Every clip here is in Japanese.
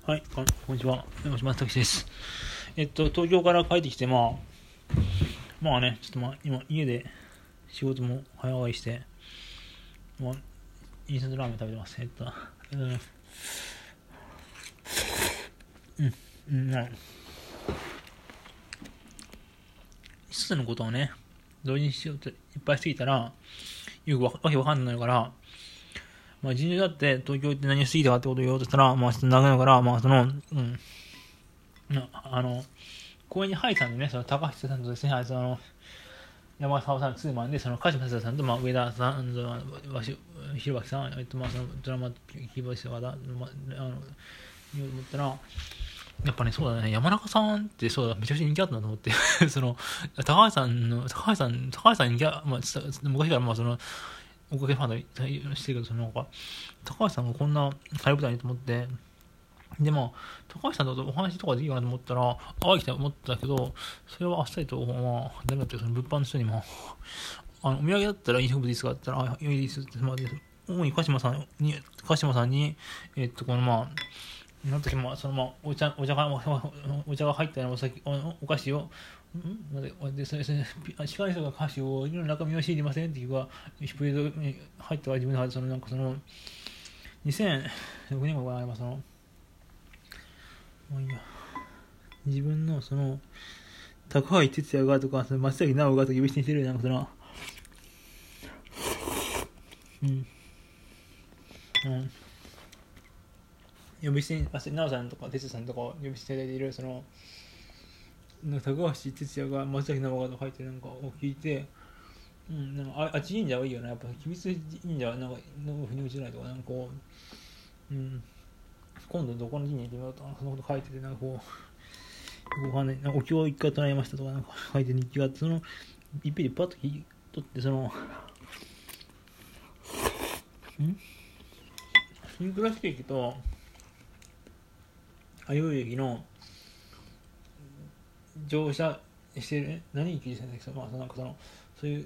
はい、こんにちは。山島拓司です。東京から帰ってきて、まあね、ちょっと今、家で仕事も早終わりして、インスタントラーメン食べてます。一つのことをね、同時にしようといっぱいしすぎたら、よくわけわかんないから、人流だって東京って何をしすぎたかってことを言おうとしたら、ちょっと長いから、公園にハイさんでね、その高橋さんとですね、山沢さんツーマンで、その鹿島さんと、上田さん、広脇さん、そのドラマキーボードした方、言おうと思ったら、やっぱね、そうだね、山中さんってそうだ、めちゃくちゃ人気あったなと思って、その、高橋さん人気昔からおかげファンでしてるけど、高橋さんがこんな大舞台にと思って、でも、高橋さんとお話とかでいいかなと思ったら、あきたと思ったけど、それはあっさりと、ダメだったよ、その物販の人にも、お土産だったら飲食物ですかって言ったら、いいですって、主に鹿島さんに、なんときも、お茶が入ったようなお菓子を、司会者が歌詞を、いろんな中身を知りませんっていうか、プレートに入ったら自分で、2006年後からいや自分の高橋哲也がとか、松崎直がとか呼び捨てにしてる呼び捨てに、松崎直さんとか哲也さんとか呼び捨てでいる、高橋哲也が松崎直がとか書いてを聞いて、あっち忍者はいいよな、やっぱ、秘密忍者はの腑に落ちないとか、今度どこの神社行ってみようとか、そのこと書いてて、わかんない、お経を一回唱えましたとか、書いて日記があって、一品でパッと聞いとって、新倉敷駅と、相生駅の乗車してる、何駅でしたっけ、そういう、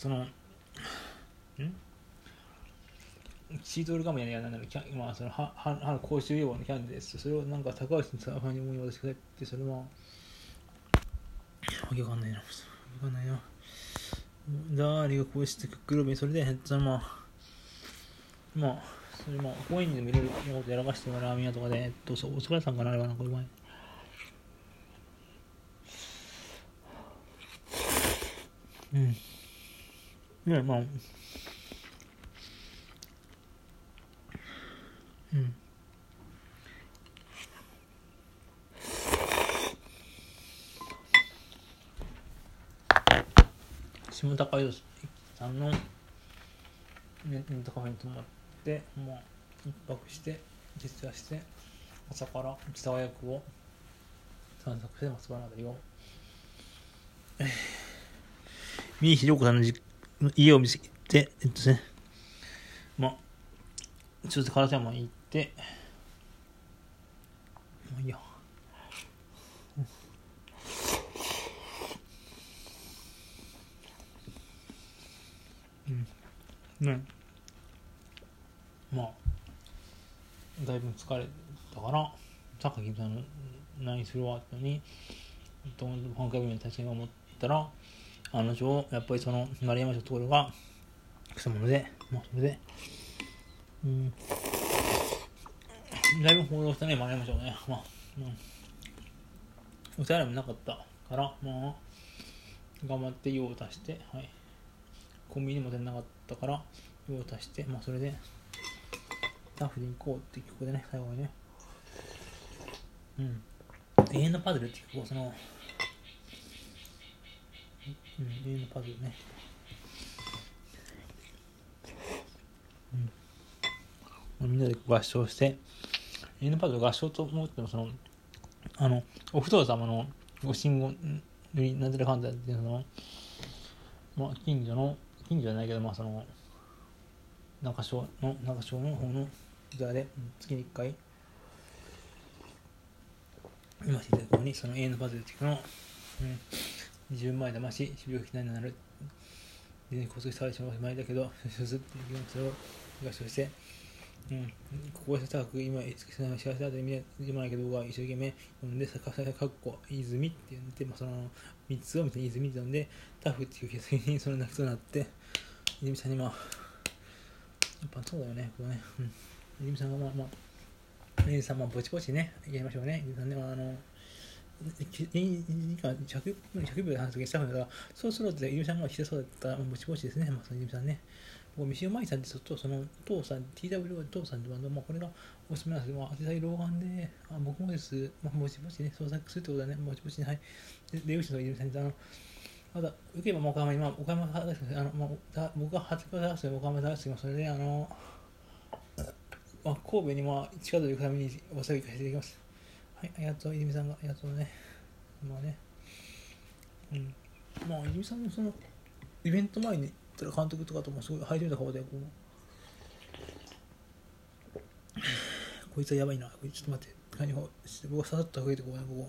シートルガムやなんだろう、公衆用語のキャンディーです。それを高橋さんに思い渡してくれって、それは、わけわかんないな。誰がこうしてくっめ、それで、公園にでもいろいろなことやらかしてもラーメン屋とかで、お疲れさんかな、あれはうまい。ね、下高井さんのレンタカフェに泊まって、一泊して徹夜して朝から千沢役を散策してますから、あたりを三石涼子さんの家を見つけて、ちょっと烏山に行って、いいや、だいぶ疲れたから、さっき何するわってのに、本会議に立ちが思ったら、やっぱり丸山町のところが草物で、それで、だいぶ報道したね、丸山町ね。お手洗いもなかったから、頑張って用を足して、はい。コンビニも出なかったから、用を足して、それで、スタッフで行こうっていう曲でね、最後にね、永遠のパズルっていう曲を永遠のパズルね。みんなで合唱して、永遠のパズル合唱と思っても、お不動様のご神言になんてかんだっていう近所じゃないけど、中小の方の座で月に1回今していただくのに、永遠のパズルっていうのを、20万円騙し、死病気になるで、交通最初の前だけど、すっていうそれを合唱してうん、ここで高く今、幸せだと意味でもないけど、僕は一生懸命読んで、かっこ、泉って言って、その3つを見て、泉って呼んで、タフっていう決意にその泣きそうになって、泉さんにやっぱそうだよね、こうね、泉さんが泉さんぼちぼちね、やりましょうね、泉さんね、100秒で話すときした方が、そうすると、泉さんがしてそうだったら、ぼちぼちですね、その泉さんね。三島舞さんってちょっとその父さん TW 父さんってバンド、これがおすすめなんですけど、実際老眼で、僕もです、ぼちぼちね、創作するってことはね、ぼちぼちね、はい。で、吉野泉さんに、まだ、受ければ岡山、僕が発表出す岡山出すが、それで、神戸に近づくためにお酒行かせていただきます。はい、ありがとう、泉さんが、ありがとうね。泉さんのその、イベント前に、監督とかともすごい入りた顔でこいつはやばいな、ちょっと待って、僕はささっと増えてこうね、こ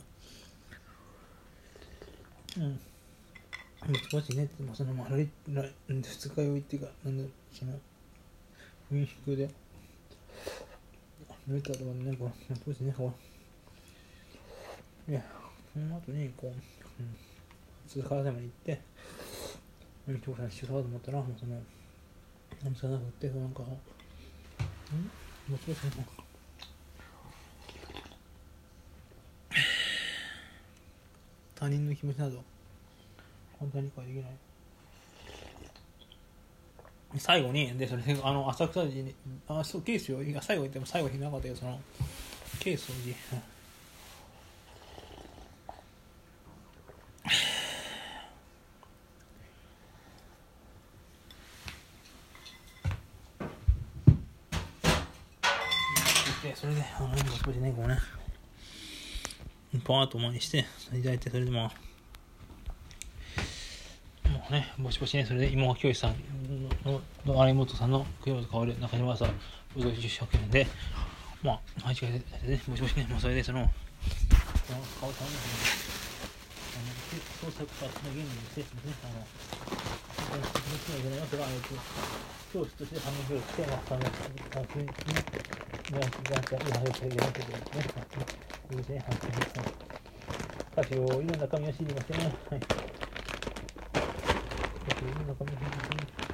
こ。ぼちぼちね、その二日酔いっていうか、その、民宿で、抜いたとかね、ぼちぼちね、いや、その後に、ちょっと体まで行って、調査しようと思ったら、その、じゃなくて、もちろん他人の気持ちなど、本当に理解できない。最後に、で、それ、浅草寺に、そう、ケースを、最後言っても最後になかったけど、その、ケースをそれで、少しね、こうね、パーッと前にして、いただいて、それでもうね、ぼちぼちね、それで今清さんの有本さんの供養と香る中島さん、おぞし100円で、配置が出て、ね、ぼちぼちね、それでその顔さんの、創作家の原理にしてですね、教師として反応をして、学に、歌詞をいろんな紙を知りましてね。はい。歌詞をいろんな紙を知りましてね。